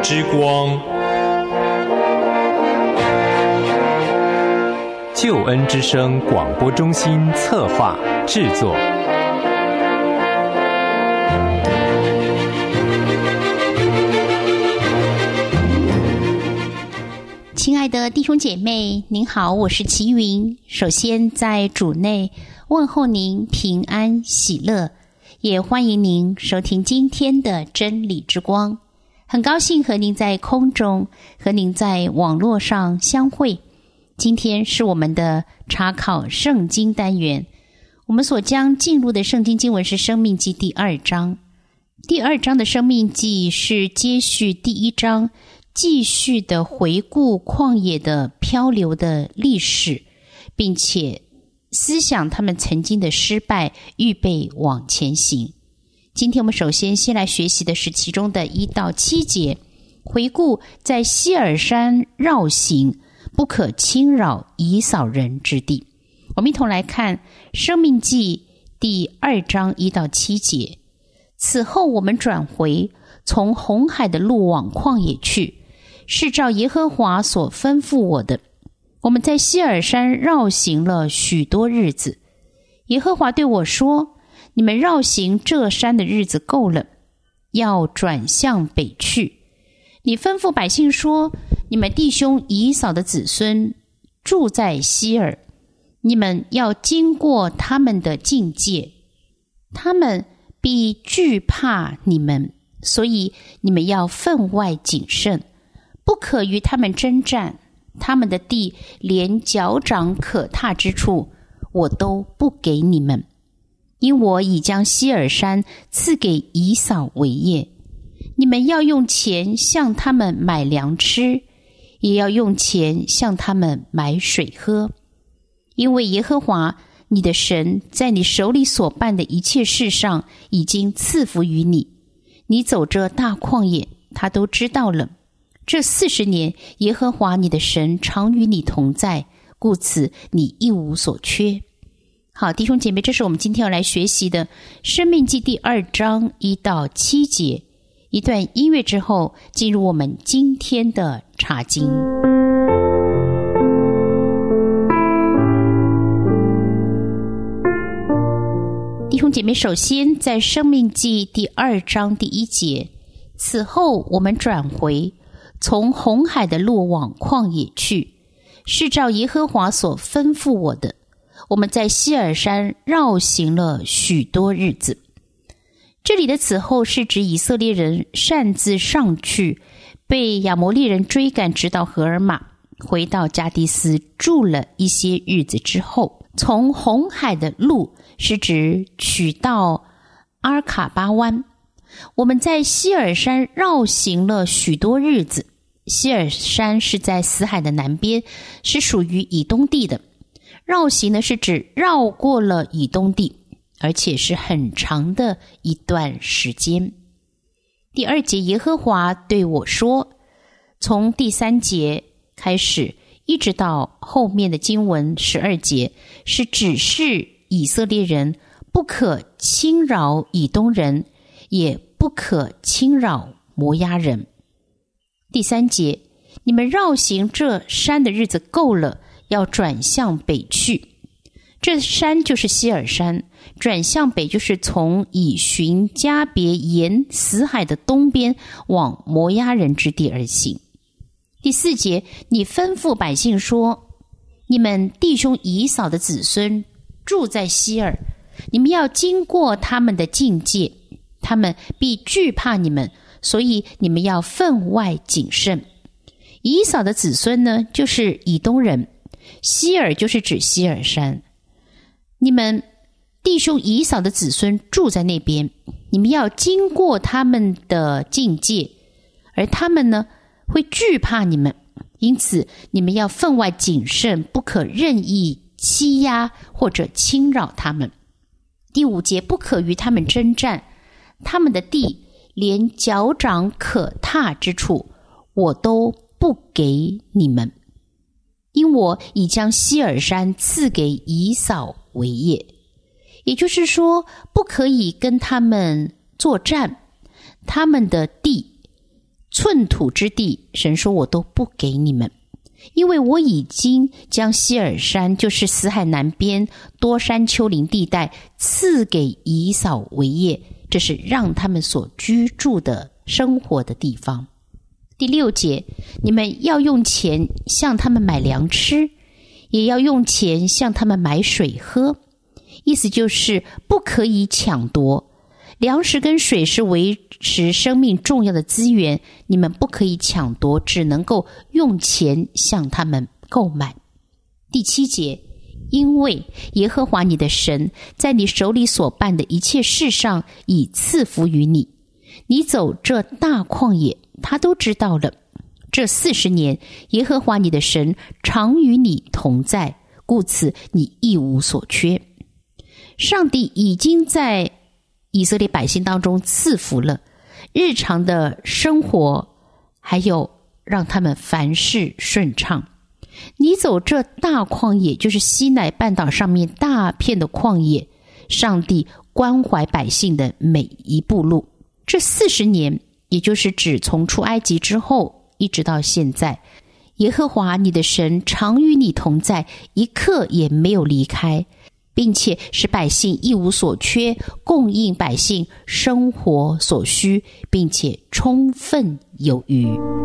之光，救恩之声广播中心策划制作。 亲爱的弟兄姐妹，您好，我是齐云。首先在主内问候您平安喜乐，也欢迎您收听今天的真理之光。很高兴和您在空中，和您在网络上相会。今天是我们的查考圣经单元，我们所将进入的圣经经文是申命记第2章。第2章的申命记是接续第1章，继续的回顾旷野的漂流的历史，并且思想他们曾经的失败，预备往前行。今天我们首先来学习的是其中的1到7节，回顾在西尔山绕行，不可侵扰以扫人之地。我们一同来看申命记第2章1到7节。此后我们转回，从红海的路往旷野去，是照耶和华所吩咐我的。我们在西尔山绕行了许多日子。耶和华对我说，你们绕行这山的日子够了，要转向北去。你吩咐百姓说，你们弟兄以扫的子孙住在西尔，你们要经过他们的境界，他们必惧怕你们，所以你们要分外谨慎，不可与他们征战。他们的地连脚掌可踏之处，我都不给你们，因我已将西尔山赐给以扫为业。你们要用钱向他们买粮吃，也要用钱向他们买水喝，因为耶和华你的神在你手里所办的一切事上已经赐福于你。你走这大旷野，他都知道了。这40年，耶和华你的神常与你同在，故此你一无所缺。好，弟兄姐妹，这是我们今天要来学习的申命记第2章1到7节。一段音乐之后，进入我们今天的查经。弟兄姐妹，首先在申命记第2章第1节，此后我们转回，从红海的路往旷野去，是照耶和华所吩咐我的。我们在西尔山绕行了许多日子。这里的此后是指以色列人擅自上去，被亚摩利人追赶，直到荷尔玛，回到加迪斯住了一些日子之后。从红海的路是指取到阿尔卡巴湾。我们在西尔山绕行了许多日子。西尔山是在死海的南边，是属于以东地的。绕行呢，是指绕过了以东地，而且是很长的一段时间。第2节，耶和华对我说，从第3节开始一直到后面的经文12节，是指示以色列人不可侵扰以东人，也不可侵扰摩押人。第3节，你们绕行这山的日子够了，要转向北去。这山就是西尔山，转向北就是从以寻加别沿死海的东边往摩押人之地而行。第4节，你吩咐百姓说，你们弟兄以扫的子孙住在西尔，你们要经过他们的境界，他们必惧怕你们，所以你们要分外谨慎。以扫的子孙呢，就是以东人，西尔就是指西尔山。你们弟兄以扫的子孙住在那边，你们要经过他们的境界，而他们呢，会惧怕你们，因此你们要分外谨慎，不可任意欺压或者侵扰他们。第5节，不可与他们征战，他们的地连脚掌可踏之处，我都不给你们，因我已将西尔山赐给以扫为业。也就是说，不可以跟他们作战，他们的地寸土之地，神说我都不给你们，因为我已经将希尔山，就是死海南边多山丘陵地带，赐给以扫为业，这是让他们所居住的生活的地方。第6节，你们要用钱向他们买粮吃，也要用钱向他们买水喝。意思就是不可以抢夺，粮食跟水是维持生命重要的资源，你们不可以抢夺，只能够用钱向他们购买。第7节，因为耶和华你的神在你手里所办的一切事上已赐福于你，你走这大旷野，他都知道了。这40年，耶和华你的神常与你同在，故此你一无所缺。上帝已经在以色列百姓当中赐福了，日常的生活还有让他们凡事顺畅。你走这大旷野，就是西乃半岛上面大片的旷野，上帝关怀百姓的每一步路。这40年，也就是指从出埃及之后一直到现在，耶和华你的神常与你同在，一刻也没有离开，并且使百姓一无所缺，供应百姓生活所需，并且充分有余。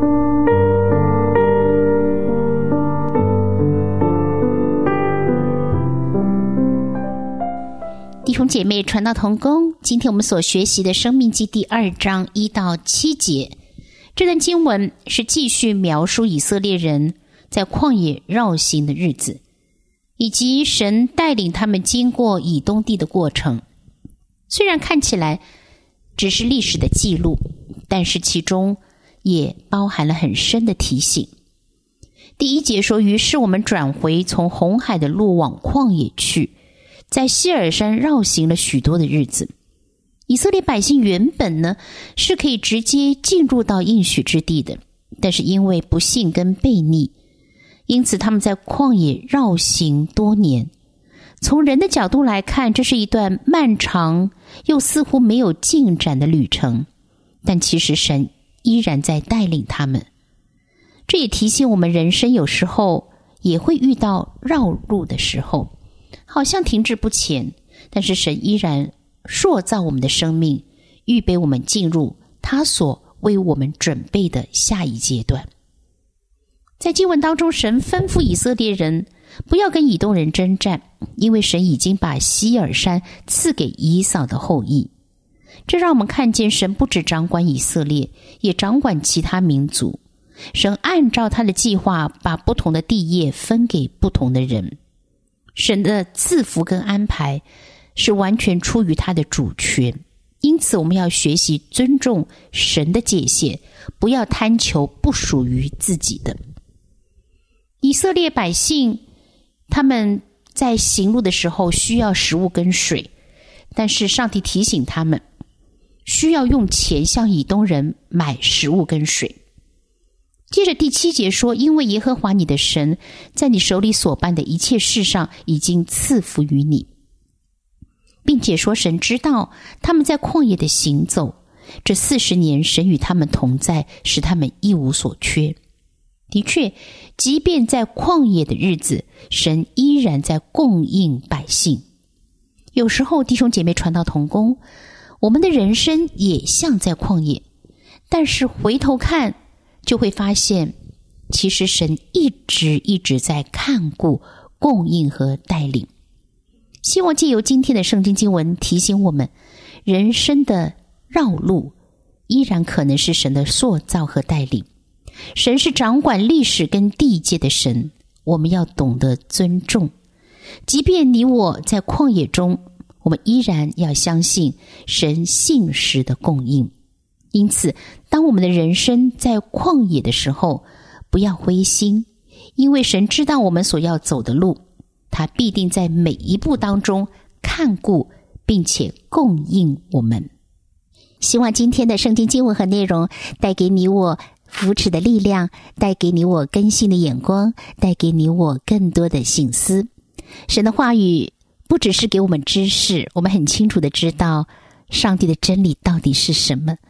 弟兄姐妹，传道同工，今天我们所学习的申命记第2章1到7节，这段经文是继续描述以色列人在旷野绕行的日子，以及神带领他们经过以东地的过程。虽然看起来只是历史的记录，但是其中也包含了很深的提醒。第1节说，于是我们转回从红海的路往旷野去，在希尔山绕行了许多的日子。以色列百姓原本呢是可以直接进入到应许之地的，但是因为不信跟悖逆，因此他们在旷野绕行多年。从人的角度来看，这是一段漫长又似乎没有进展的旅程，但其实神依然在带领他们。这也提醒我们，人生有时候也会遇到绕路的时候，好像停滞不前，但是神依然塑造我们的生命，预备我们进入他所为我们准备的下一阶段。在经文当中，神吩咐以色列人不要跟以东人征战，因为神已经把希尔山赐给以扫的后裔。这让我们看见，神不只掌管以色列，也掌管其他民族。神按照他的计划，把不同的地业分给不同的人。神的赐福跟安排是完全出于他的主权，因此我们要学习尊重神的界限，不要贪求不属于自己的。以色列百姓他们在行路的时候需要食物跟水，但是上帝提醒他们需要用钱向以东人买食物跟水。接着第7节说，因为耶和华你的神在你手里所办的一切事上已经赐福于你，并且说神知道他们在旷野的行走，这40年神与他们同在，使他们一无所缺。的确，即便在旷野的日子，神依然在供应百姓。有时候弟兄姐妹，传道同工，我们的人生也像在旷野，但是回头看就会发现，其实神一直在看顾、供应和带领。希望借由今天的圣经经文提醒我们，人生的绕路依然可能是神的塑造和带领。神是掌管历史跟地界的神，我们要懂得尊重。即便你我在旷野中，我们依然要相信神信实的供应。因此，当我们的人生在旷野的时候，不要灰心，因为神知道我们所要走的路，他必定在每一步当中看顾并且供应我们。希望今天的圣经经文和内容带给你我扶持的力量，带给你我更新的眼光，带给你我更多的省思。神的话语不只是给我们知识，我们很清楚的知道上帝的真理到底是什么。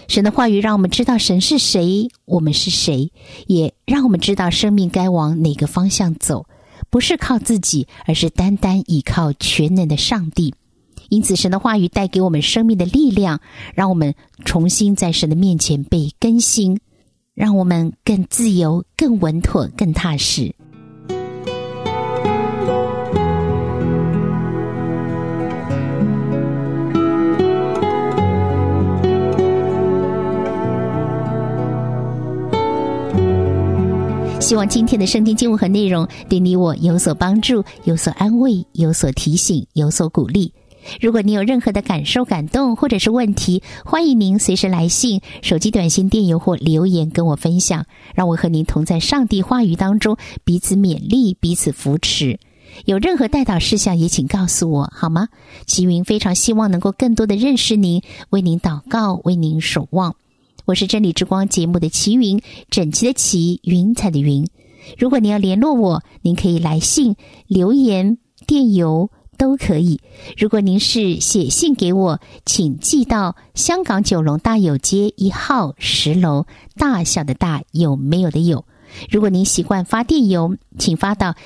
神的话语让我们知道神是谁，我们是谁，也让我们知道生命该往哪个方向走，不是靠自己，而是单单依靠全能的上帝。因此神的话语带给我们生命的力量，让我们重新在神的面前被更新，让我们更自由、更稳妥、更踏实。希望今天的圣经经文和内容对你我有所帮助，有所安慰，有所提醒，有所鼓励。如果你有任何的感受、感动或者是问题，欢迎您随时来信、手机短信、电邮或留言跟我分享，让我和您同在上帝话语当中，彼此勉励，彼此扶持。有任何代祷事项也请告诉我好吗？齐云非常希望能够更多的认识您，为您祷告，为您守望。我是真理之光节目的齐云，整齐的齐，云彩的云。如果您要联络我，您可以来信、留言、电邮都可以。如果您是写信给我，请寄到香港九龙大有街1号10楼，大小的大，有没有的有。如果您习惯发电邮，请发到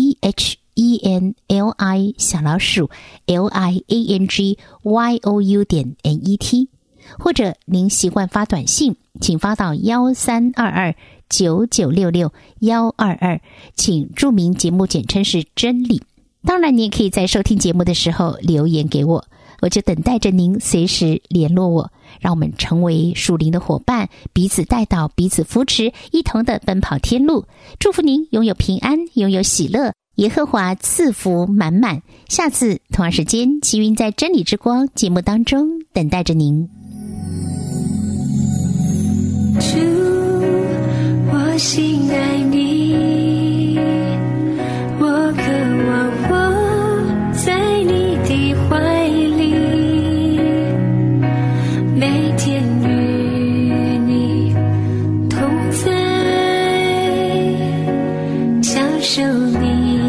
ZHENLI_LIANGYOU.net，或者您习惯发短信，请发到132299662122，请注明节目简称是真理。当然你也可以在收听节目的时候留言给我，我就等待着您随时联络我，让我们成为属灵的伙伴，彼此带导，彼此扶持，一同的奔跑天路。祝福您拥有平安，拥有喜乐，耶和华赐福满满。下次同样时间，齐云在真理之光节目当中等待着您。 主，我心爱你，我渴望我在你的怀里，每天与你同在，享受你